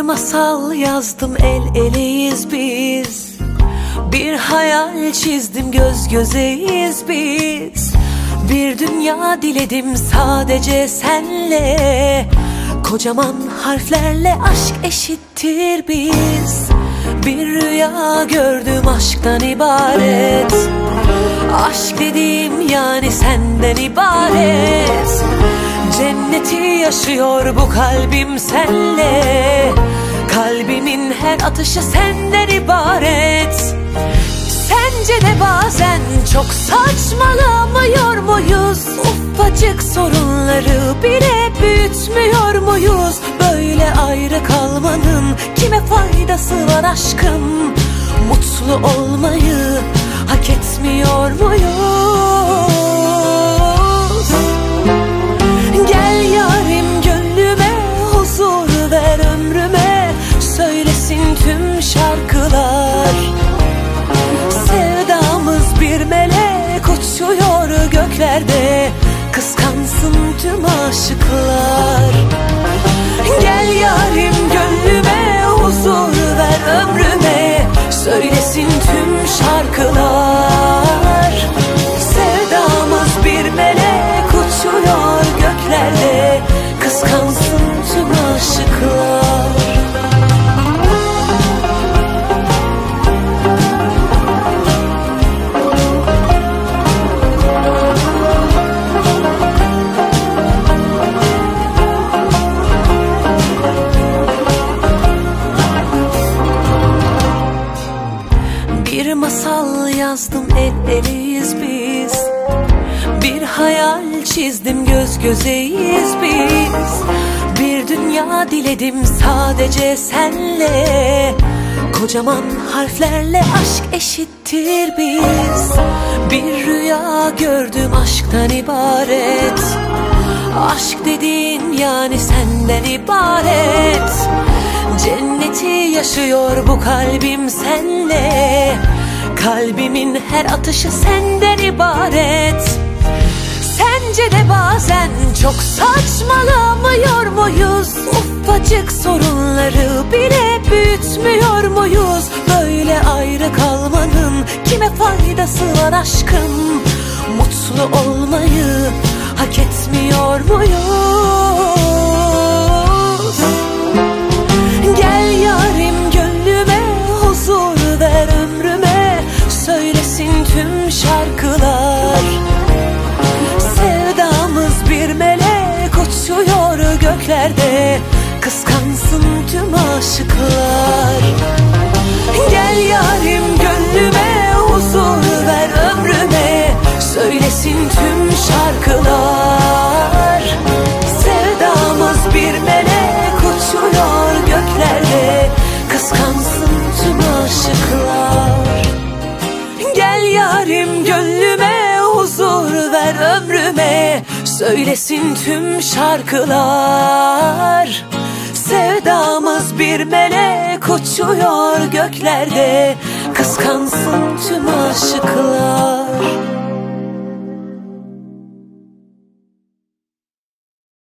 masal yazdım, el eleyiz biz. Bir hayal çizdim, göz gözeyiz biz. Bir dünya diledim sadece senle. Kocaman harflerle aşk eşittir biz. Bir rüya gördüm aşktan ibaret. Aşk dediğim yani senden ibaret. Cenneti yaşıyor bu kalbim senle. Kalbimin her atışı senden ibaret. Sence de bazen çok saçmalamıyor muyuz? Ufacık sorunları bile büyütmüyor muyuz? Böyle ayrı kalmanın kime faydası var aşkım? Mutlu olmayı hak etmiyor muyuz? Gel yarim gönlüme, huzur ver ömrüme. Söylesin tüm şarkılar. Sevdamız bir melek uçuyor göklerde. Kıskansın tüm aşıklar. Gel yarim gönlüme, huzur ver ömrüme. Söylesin tüm şarkılar. Sevdamız bir melek uçuyor göklerde. Kıskansın tüm aşıklar. Bir masal yazdım, el eleyiz biz. Bir hayal çizdim, göz gözeyiz biz. Bir dünya diledim sadece senle. Kocaman harflerle aşk eşittir biz. Bir rüya gördüm aşktan ibaret. Aşk dediğin yani senden ibaret. Cenneti yaşıyor bu kalbim senle. Kalbimin her atışı senden ibaret. Sence de bazen çok saçmalamıyor muyuz? Ufacık sorunları bile büyütmüyor muyuz? Böyle ayrı kalmanın kime faydası var aşkım? Mutlu olmayı hak etmiyor muyuz? Gel yarim gönlüme, huzur ver ömrüme. Söylesin tüm şarkılar. Sevdamız bir melek uçuyor göklerde. Kıskansın tüm aşıklar. Gel yarim gönlüme, huzur ver ömrüme. Söylesin tüm şarkılar. Sevdamız bir melek uçuyor göklerde. Kıskansın tüm aşıklar. Gel yarim gönlüme, huzur ver ömrüme. Söylesin tüm şarkılar. Sevdamız bir melek uçuyor göklerde. Kıskansın tüm aşıklar.